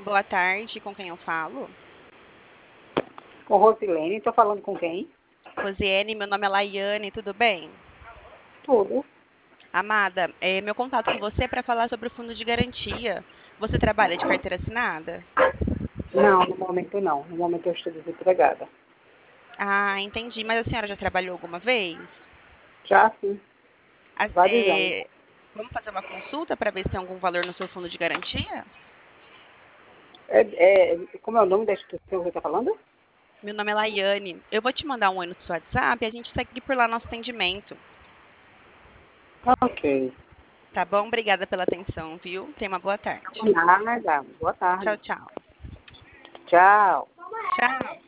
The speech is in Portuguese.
Boa tarde, com quem eu falo? Com Rosilene, tô falando com quem? Rosiane, meu nome é Laiane, tudo bem? Tudo. Amada, meu contato com você é para falar sobre o fundo de garantia. Você trabalha de carteira assinada? Não, no momento não. No momento eu estou desempregada. Ah, entendi. Mas a senhora já trabalhou alguma vez? Já sim, Ah, vários anos. vamos fazer uma consulta para ver se tem algum valor no seu fundo de garantia? Como é o nome da instituição que você está falando? Meu nome é Laiane. Eu vou te mandar um oi no seu WhatsApp e a gente segue por lá nosso atendimento. Ok. Tá bom? Obrigada pela atenção, viu? Tenha uma boa tarde. Nada. Boa Tchau, tarde. tchau. Tchau. Tchau.